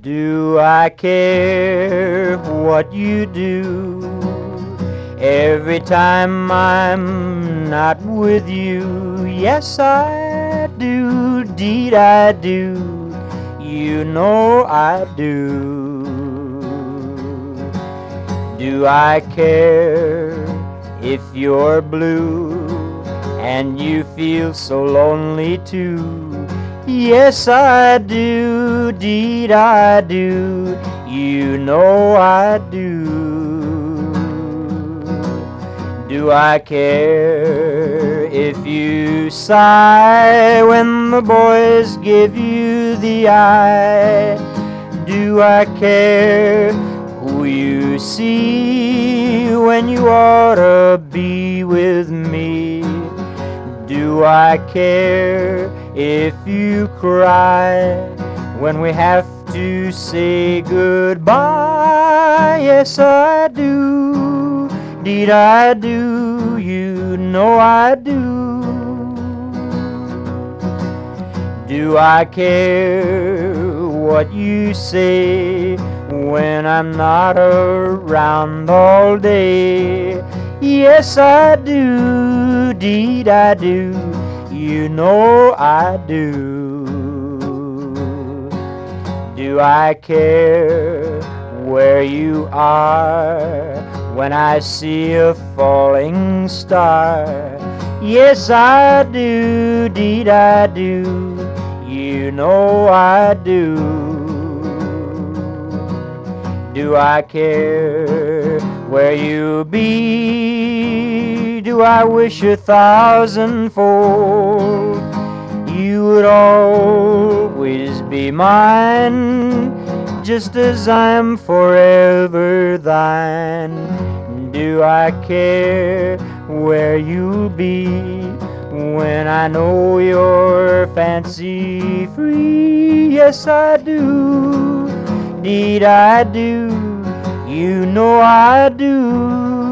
Do I care what you do every time I'm not with you? Yes, I do, deed I do, you know I do. Do I care if you're blue and you feel so lonely too? Yes, I do, deed I do, you know I do. Do I care if you sigh when the boys give you the eye? Do I care who you see when you ought to be with me? Do I care if you cry when we have to say goodbye? Yes, I do, deed I do, you know I do. Do I care what you say when I'm not around all day? Yes, I do, deed I do, you know I do. Do I care where you are when I see a falling star? Yes, I do, deed I do, you know I do. Do I care where you be? Do I wish 1,000-fold you would always be mine, just as I'm forever thine? Do I care where you'll be when I know you're fancy free? Yes, I do, deed I do, you know I do.